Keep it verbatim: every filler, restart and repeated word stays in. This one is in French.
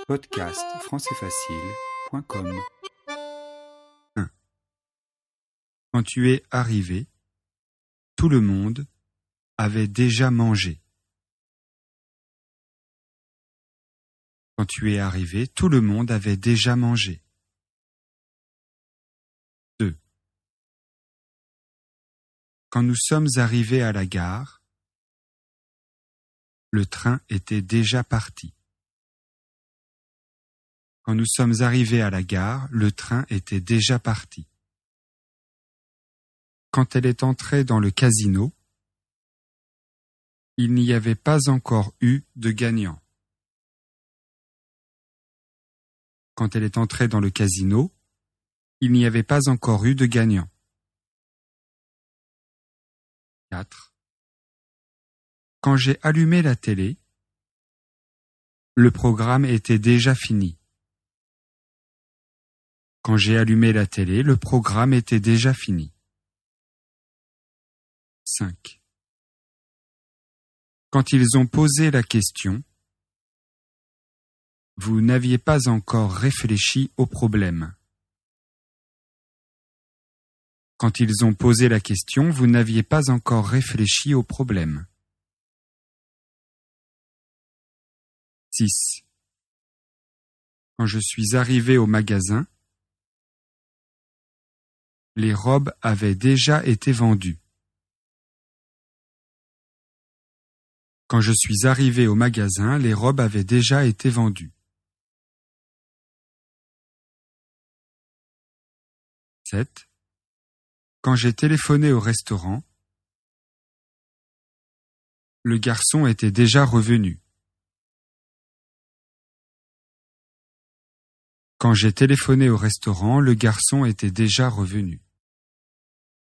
podcast français facile point com. un. Quand tu es arrivé, tout le monde avait déjà mangé. Quand tu es arrivé, tout le monde avait déjà mangé. deux. Quand nous sommes arrivés à la gare, le train était déjà parti. Quand nous sommes arrivés à la gare, le train était déjà parti. Quand elle est entrée dans le casino, il n'y avait pas encore eu de gagnant. Quand elle est entrée dans le casino, il n'y avait pas encore eu de gagnant. quatre. Quand j'ai allumé la télé, le programme était déjà fini. Quand j'ai allumé la télé, le programme était déjà fini. cinq. Quand ils ont posé la question, vous n'aviez pas encore réfléchi au problème. Quand ils ont posé la question, vous n'aviez pas encore réfléchi au problème. six. Quand je suis arrivé au magasin, les robes avaient déjà été vendues. Quand je suis arrivé au magasin, les robes avaient déjà été vendues. sept. Quand j'ai téléphoné au restaurant, le garçon était déjà revenu. Quand j'ai téléphoné au restaurant, le garçon était déjà revenu.